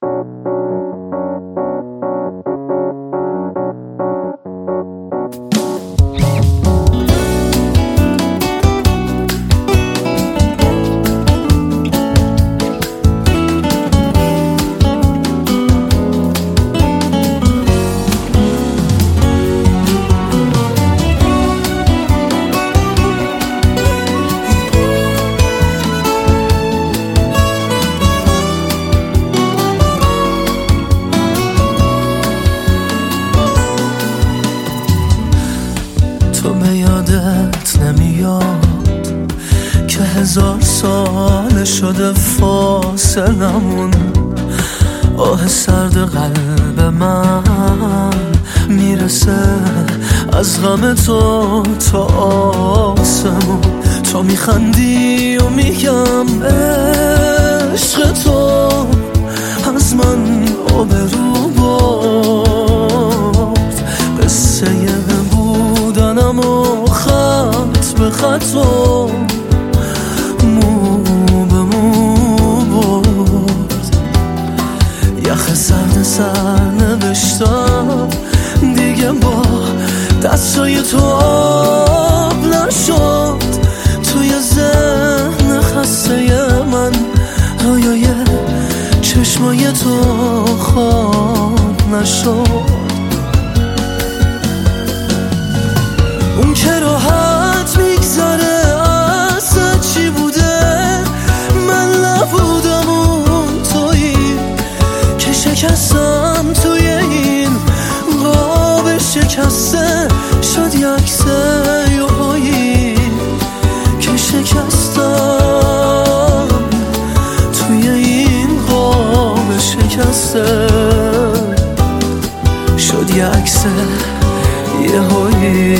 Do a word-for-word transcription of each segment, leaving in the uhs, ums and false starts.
تو به یادت نمیاد که هزار سال شده فاصلمون، آه سرد قلب من میرسه از غم تو تا آسمون. تو میخندی و میگم عشق تو از من آبرو برد، قصه بودنم و خط به خط و مو به مو برد. یخ سرد سر نوشتم دیگه با دستای تو آب نشد، توی ذهن خسته من رویای چشمای تو خواب نشد. اون که راحت میگذره اصلا چی بوده، من نبودم اون تویی که شکستم توی این قاب شکسته، شد یه عکس یهویی که شکستم توی این قاب شکسته، شد یه عکس یهویی.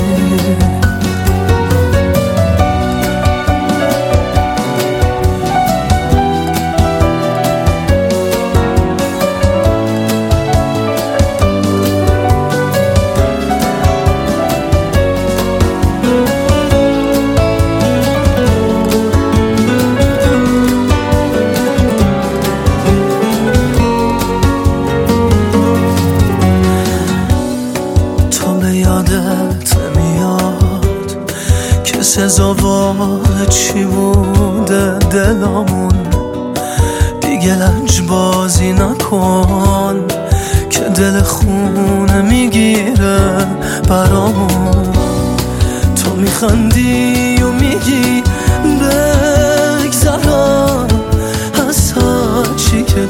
یادت نمیاد که سزاوار چی بوده دلامون، دیگه لنج بازی نکن که دل خونه میگیره برامون. تو میخندی و میگی بگذرم از هرچی که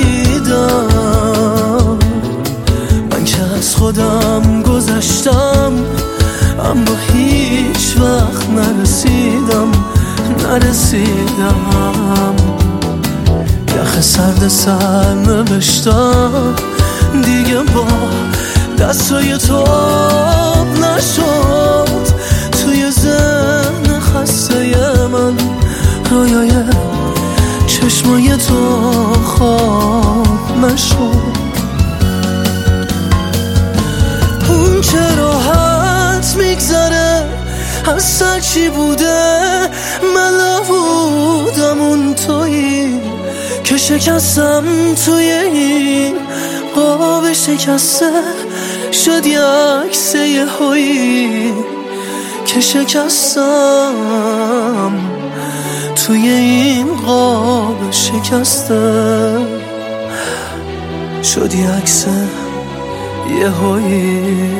دیدم، من که از خودم گذشتم اما هیچ وقت نرسیدم نرسیدم. یخ سرد سر نوشتم دیگه با دستای تو آب نشد، توی ذهن خسته من رویای چشمای تو خواب نشد. اون که راحت میگذره اصلا چی بوده، من نبودم اون تویی که شکستم توی این قاب شکسته، شد یه عکس یهویی که شکستم توی این قاب شکسته، شد یه عکس یهویی.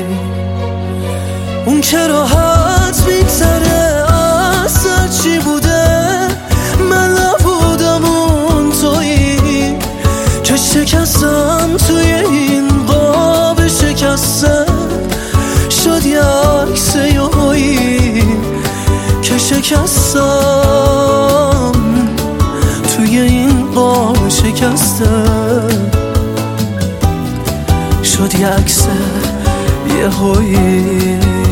اون که راحت میگذره اصلا چی بوده، من نبودم اون تویی که شکستم توی این قاب شکسته، شد یه عکس یهویی که شکستم توی این قاب شکسته، شد یه عکس یهویی.